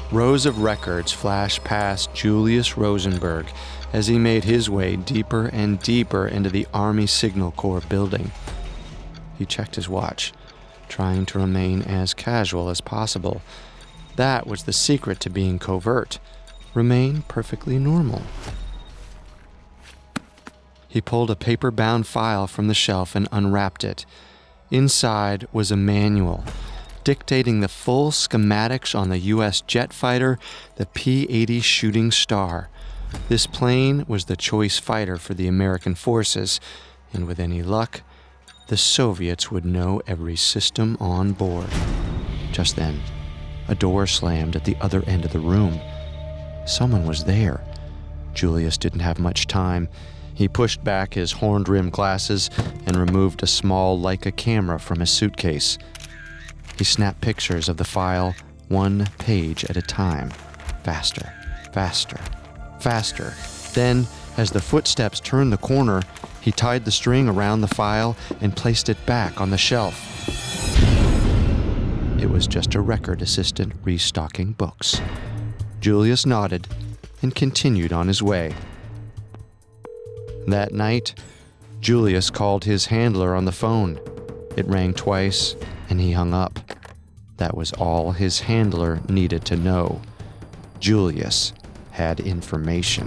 Rows of records flashed past Julius Rosenberg as he made his way deeper and deeper into the Army Signal Corps building. He checked his watch, trying to remain as casual as possible. That was the secret to being covert. Remain perfectly normal. He pulled a paper-bound file from the shelf and unwrapped it. Inside was a manual dictating the full schematics on the U.S. jet fighter, the P-80 Shooting Star. This plane was the choice fighter for the American forces, and with any luck, the Soviets would know every system on board. Just then, a door slammed at the other end of the room. Someone was there. Julius didn't have much time. He pushed back his horn-rimmed glasses and removed a small Leica camera from his suitcase. He snapped pictures of the file, one page at a time. Faster, faster, faster. Then, as the footsteps turned the corner, he tied the string around the file and placed it back on the shelf. It was just a record assistant restocking books. Julius nodded and continued on his way. That night, Julius called his handler on the phone. It rang twice, and he hung up. That was all his handler needed to know. Julius had information.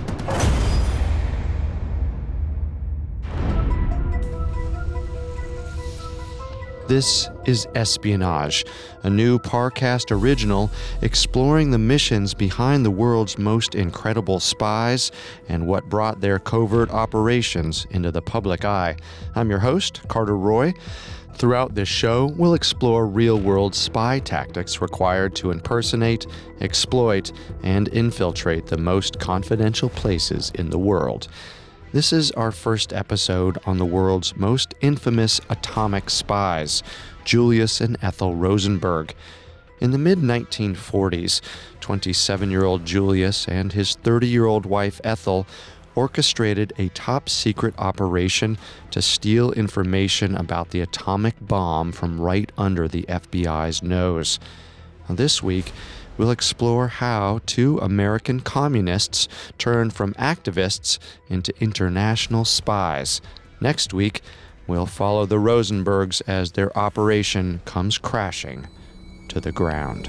This is Espionage, a new Parcast original exploring the missions behind the world's most incredible spies and what brought their covert operations into the public eye. I'm your host, Carter Roy. Throughout this show, we'll explore real-world spy tactics required to impersonate, exploit, and infiltrate the most confidential places in the world. This is our first episode on the world's most infamous atomic spies, Julius and Ethel Rosenberg. In the mid-1940s, 27-year-old Julius and his 30-year-old wife Ethel orchestrated a top-secret operation to steal information about the atomic bomb from right under the FBI's nose. This week, we'll explore how two American communists turned from activists into international spies. Next week, we'll follow the Rosenbergs as their operation comes crashing to the ground.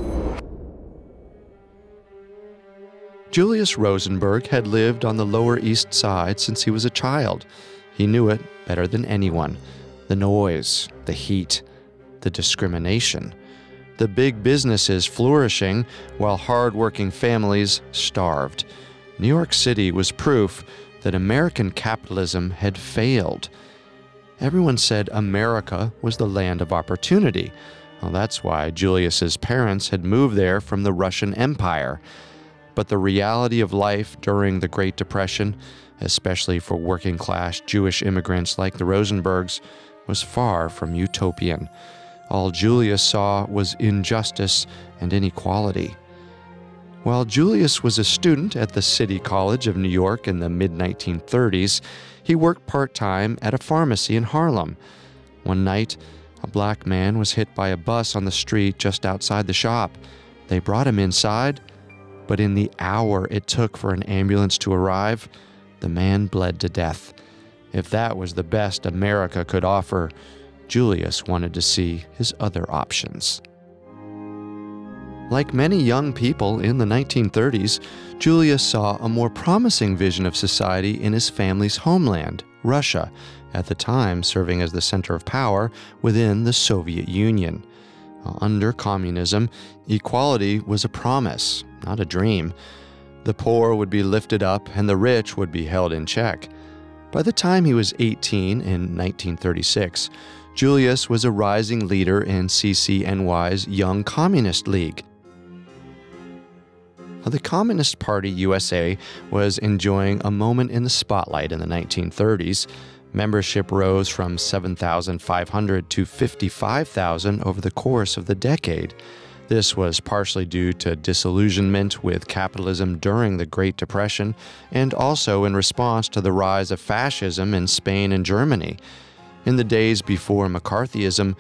Julius Rosenberg had lived on the Lower East Side since he was a child. He knew it better than anyone. The noise, the heat, the discrimination. The big businesses flourishing while hard-working families starved. New York City was proof that American capitalism had failed. Everyone said America was the land of opportunity. Well, that's why Julius's parents had moved there from the Russian Empire. But the reality of life during the Great Depression, especially for working-class Jewish immigrants like the Rosenbergs, was far from utopian. All Julius saw was injustice and inequality. While Julius was a student at the City College of New York in the mid-1930s, he worked part-time at a pharmacy in Harlem. One night, a black man was hit by a bus on the street just outside the shop. They brought him inside, but in the hour it took for an ambulance to arrive, the man bled to death. If that was the best America could offer, Julius wanted to see his other options. Like many young people in the 1930s, Julius saw a more promising vision of society in his family's homeland, Russia, at the time serving as the center of power within the Soviet Union. Under communism, equality was a promise, not a dream. The poor would be lifted up and the rich would be held in check. By the time he was 18 in 1936, Julius was a rising leader in CCNY's Young Communist League. The Communist Party USA was enjoying a moment in the spotlight in the 1930s. Membership rose from 7,500 to 55,000 over the course of the decade. This was partially due to disillusionment with capitalism during the Great Depression and also in response to the rise of fascism in Spain and Germany. In the days before McCarthyism,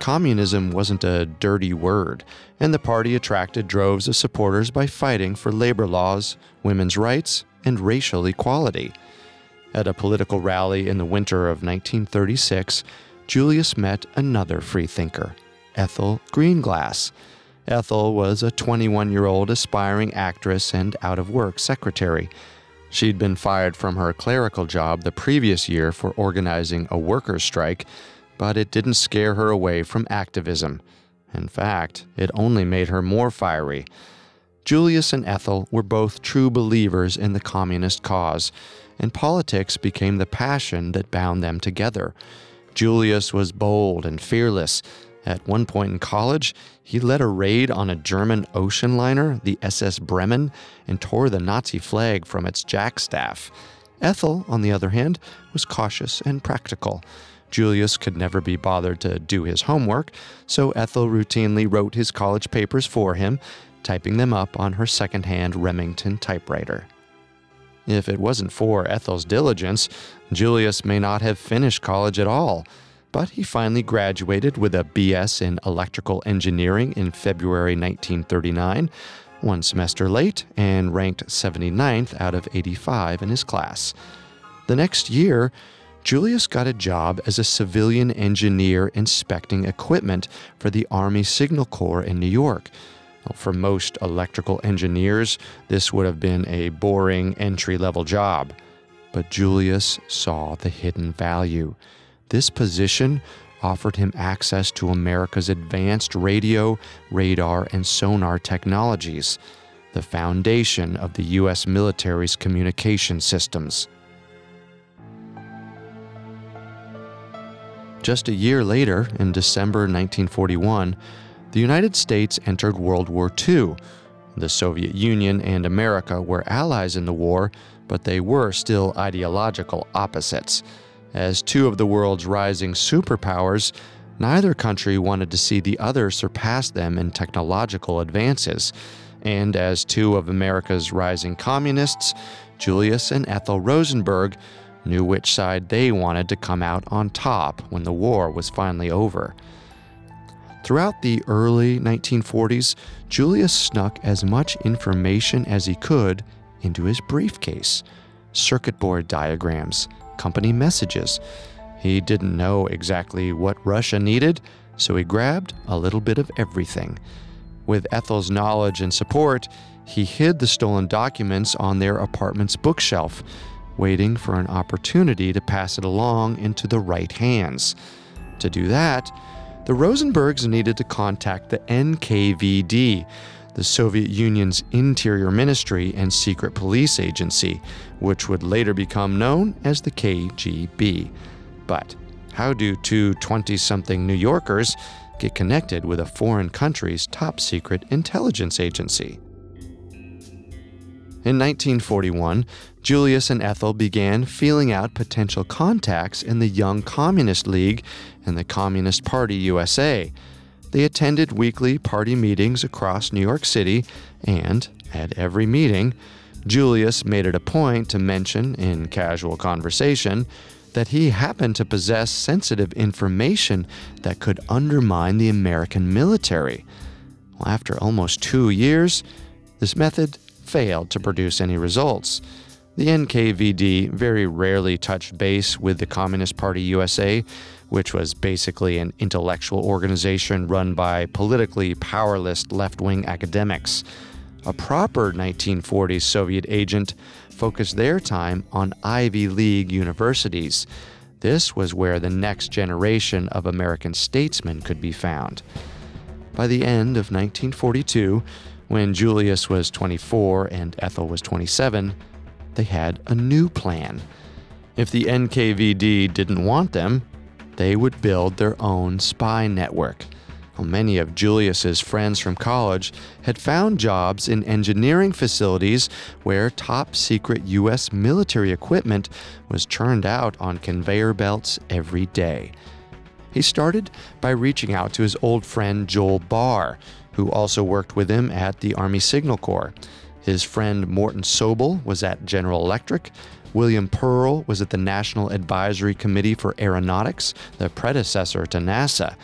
Communism wasn't a dirty word, and the party attracted droves of supporters by fighting for labor laws, women's rights, and racial equality. At a political rally in the winter of 1936, Julius met another freethinker, Ethel Greenglass. Ethel was a 21-year-old aspiring actress and out-of-work secretary. She'd been fired from her clerical job the previous year for organizing a workers' strike, but it didn't scare her away from activism. In fact, it only made her more fiery. Julius and Ethel were both true believers in the communist cause, and politics became the passion that bound them together. Julius was bold and fearless. At one point in college, he led a raid on a German ocean liner, the SS Bremen, and tore the Nazi flag from its jackstaff. Ethel, on the other hand, was cautious and practical. Julius could never be bothered to do his homework, so Ethel routinely wrote his college papers for him, typing them up on her second-hand Remington typewriter. If it wasn't for Ethel's diligence, Julius may not have finished college at all, but he finally graduated with a B.S. in electrical engineering in February 1939, one semester late, and ranked 79th out of 85 in his class. The next year, Julius got a job as a civilian engineer inspecting equipment for the Army Signal Corps in New York. For most electrical engineers, this would have been a boring entry-level job. But Julius saw the hidden value. This position offered him access to America's advanced radio, radar, and sonar technologies, the foundation of the U.S. military's communication systems. Just a year later, in December 1941, the United States entered World War II. The Soviet Union and America were allies in the war, but they were still ideological opposites. As two of the world's rising superpowers, neither country wanted to see the other surpass them in technological advances. And as two of America's rising communists, Julius and Ethel Rosenberg knew which side they wanted to come out on top when the war was finally over. Throughout the early 1940s, Julius snuck as much information as he could into his briefcase. Circuit board diagrams, company messages. He didn't know exactly what Russia needed, so he grabbed a little bit of everything. With Ethel's knowledge and support, he hid the stolen documents on their apartment's bookshelf, waiting for an opportunity to pass it along into the right hands. To do that, the Rosenbergs needed to contact the NKVD, the Soviet Union's Interior Ministry and secret police agency, which would later become known as the KGB. But how do two 20-something New Yorkers get connected with a foreign country's top-secret intelligence agency? In 1941, Julius and Ethel began feeling out potential contacts in the Young Communist League and the Communist Party USA. They attended weekly party meetings across New York City, and at every meeting, Julius made it a point to mention, in casual conversation, that he happened to possess sensitive information that could undermine the American military. Well, after almost 2 years, this method failed to produce any results. The NKVD very rarely touched base with the Communist Party USA, which was basically an intellectual organization run by politically powerless left-wing academics. A proper 1940s Soviet agent focused their time on Ivy League universities. This was where the next generation of American statesmen could be found. By the end of 1942, when Julius was 24 and Ethel was 27, they had a new plan. If the NKVD didn't want them, they would build their own spy network. Well, many of Julius's friends from college had found jobs in engineering facilities where top-secret U.S. military equipment was churned out on conveyor belts every day. He started by reaching out to his old friend Joel Barr, who also worked with him at the Army Signal Corps. His friend Morton Sobel was at General Electric. William Pearl was at the National Advisory Committee for Aeronautics, the predecessor to NASA.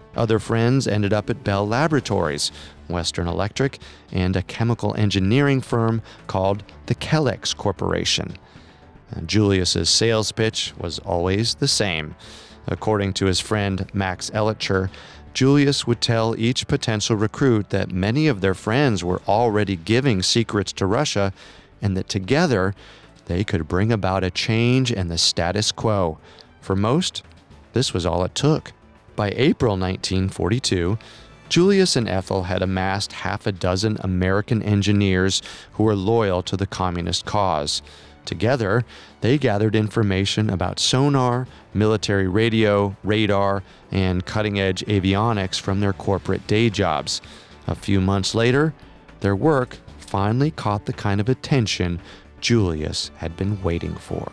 Other friends ended up at Bell Laboratories, Western Electric, and a chemical engineering firm called the Kellex Corporation. Julius's sales pitch was always the same. According to his friend Max Elitcher, Julius would tell each potential recruit that many of their friends were already giving secrets to Russia and that together they could bring about a change in the status quo. For most, this was all it took. By April 1942, Julius and Ethel had amassed half a dozen American engineers who were loyal to the communist cause. Together, they gathered information about sonar, military radio, radar, and cutting-edge avionics from their corporate day jobs. A few months later, their work finally caught the kind of attention Julius had been waiting for.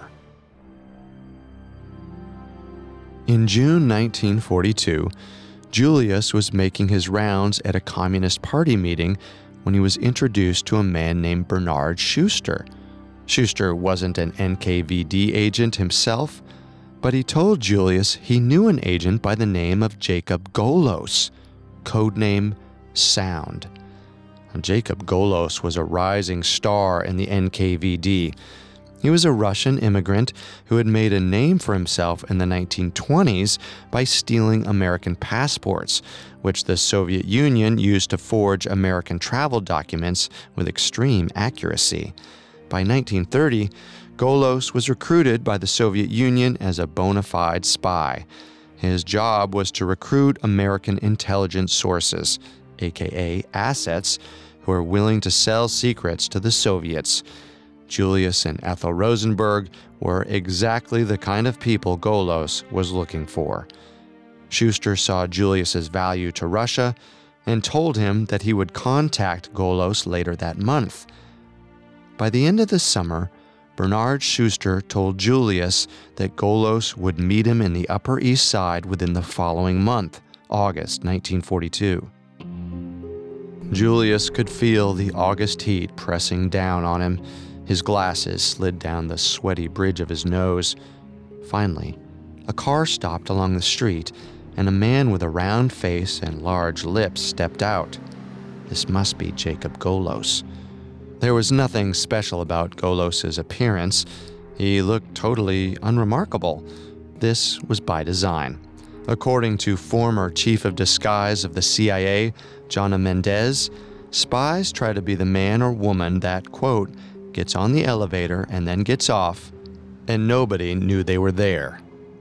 In June 1942, Julius was making his rounds at a Communist Party meeting when he was introduced to a man named Bernard Schuster. Schuster wasn't an NKVD agent himself, but he told Julius he knew an agent by the name of Jacob Golos, codename Sound. Jacob Golos was a rising star in the NKVD. He was a Russian immigrant who had made a name for himself in the 1920s by stealing American passports, which the Soviet Union used to forge American travel documents with extreme accuracy. By 1930, Golos was recruited by the Soviet Union as a bona fide spy. His job was to recruit American intelligence sources, aka assets, who were willing to sell secrets to the Soviets. Julius and Ethel Rosenberg were exactly the kind of people Golos was looking for. Schuster saw Julius's value to Russia and told him that he would contact Golos later that month. By the end of the summer, Bernard Schuster told Julius that Golos would meet him in the Upper East Side within the following month, August 1942. Julius could feel the August heat pressing down on him. His glasses slid down the sweaty bridge of his nose. Finally, a car stopped along the street, and a man with a round face and large lips stepped out. This must be Jacob Golos. There was nothing special about Golos's appearance. He looked totally unremarkable. This was by design. According to former chief of disguise of the CIA, Jana Mendez, spies try to be the man or woman that, quote, gets on the elevator and then gets off, and nobody knew they were there.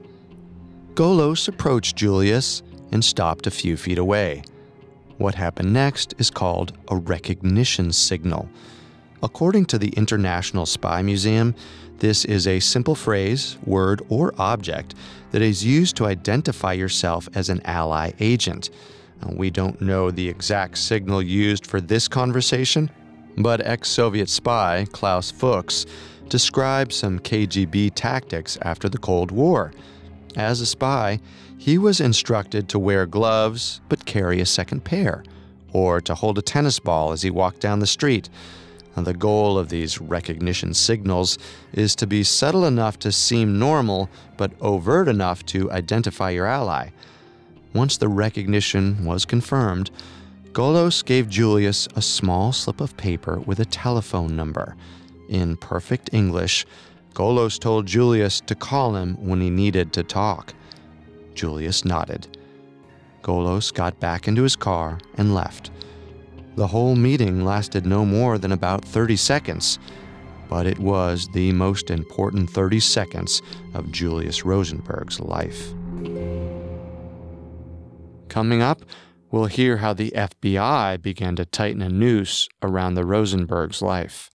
Golos approached Julius and stopped a few feet away. What happened next is called a recognition signal. According to the International Spy Museum, this is a simple phrase, word, or object that is used to identify yourself as an ally agent. We don't know the exact signal used for this conversation, but ex-Soviet spy Klaus Fuchs described some KGB tactics after the Cold War. As a spy, he was instructed to wear gloves but carry a second pair, or to hold a tennis ball as he walked down the street. The goal of these recognition signals is to be subtle enough to seem normal, but overt enough to identify your ally. Once the recognition was confirmed, Golos gave Julius a small slip of paper with a telephone number. In perfect English, Golos told Julius to call him when he needed to talk. Julius nodded. Golos got back into his car and left. The whole meeting lasted no more than about 30 seconds, but it was the most important 30 seconds of Julius Rosenberg's life. Coming up, we'll hear how the FBI began to tighten a noose around the Rosenbergs' life.